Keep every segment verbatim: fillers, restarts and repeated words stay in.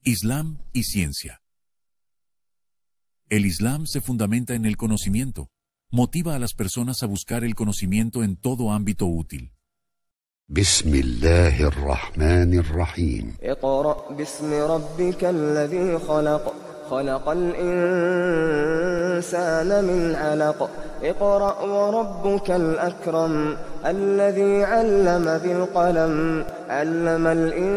Islam y ciencia. El Islam se fundamenta en el conocimiento. Motiva a las personas a buscar el conocimiento en todo ámbito útil. بسم الله الرحمن الرحيم اقرأ باسم ربك الذي خلق خلق الإنسان من علق اقرأ وربك الأكرم الذي علم بالقلم علم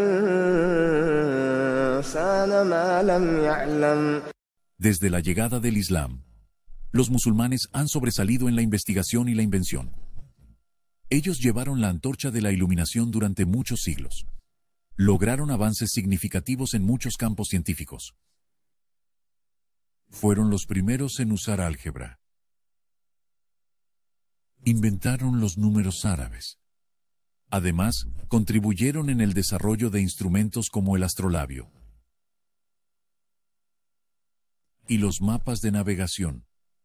الإنسان ما لم يعلم. Desde la llegada del Islam, los musulmanes han sobresalido en la investigación y la invención. Ellos llevaron la antorcha de la iluminación durante muchos siglos. Lograron avances significativos en muchos campos científicos. Fueron los primeros en usar álgebra. Inventaron los números árabes. Además, contribuyeron en el desarrollo de instrumentos como el astrolabio y los mapas de navegación.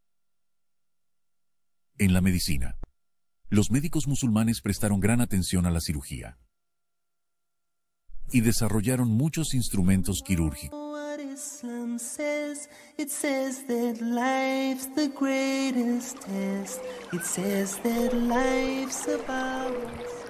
En la medicina, los médicos musulmanes prestaron gran atención a la cirugía y desarrollaron muchos instrumentos quirúrgicos. Islam says, it says that life's the greatest test. It says that life's about